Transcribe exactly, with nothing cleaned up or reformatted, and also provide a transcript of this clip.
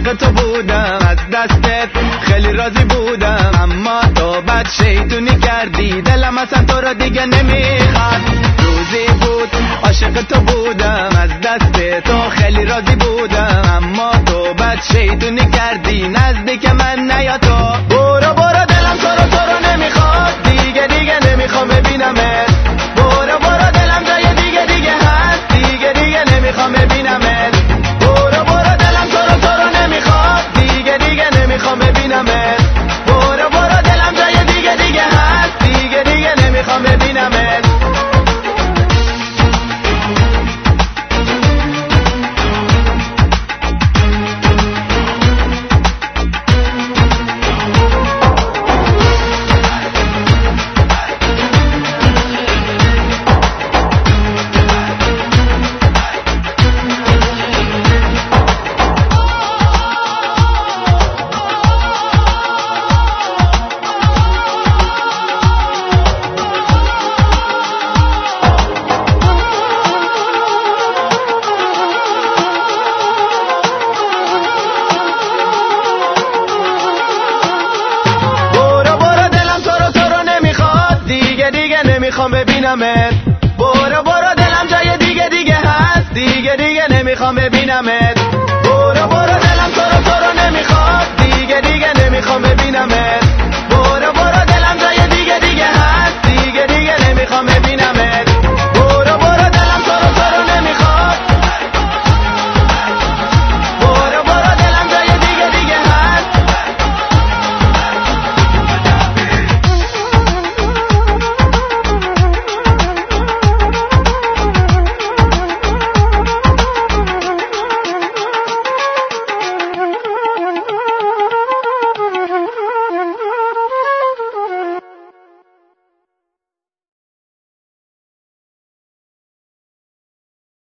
عاشق تو بودم، از دستت خیلی راضی بودم، اما تو بد شیطونی کردی، دلم اصلا تو رو دیگه نمیخواد. روزی بود عاشق تو بودم، از دست تو خیلی راضی بودم، اما تو بد شیطونی کردی، نزدیک من نیا تو. برو برو دلم تو رو تو رو نمیخواد، دیگه دیگه نمیخوام ببینمت. برو برو دلم جای دیگه دیگه هست، دیگه دیگه نمیخوام ببینمت. برو برو دلم تو رو تو رو نمیخواد، دیگه دیگه نمیخوام ببینمت. برو برو دلم جای دیگه دیگه هست، دیگه دیگه نمیخوام ببینمت. نمیخوام ببینمت. برو برو دلم جای دیگه دیگه هست، دیگه دیگه نمیخوام ببینمت. برو برو دلم تو رو تو رو نمیخواد، دیگه دیگه نمیخوام ببینمت.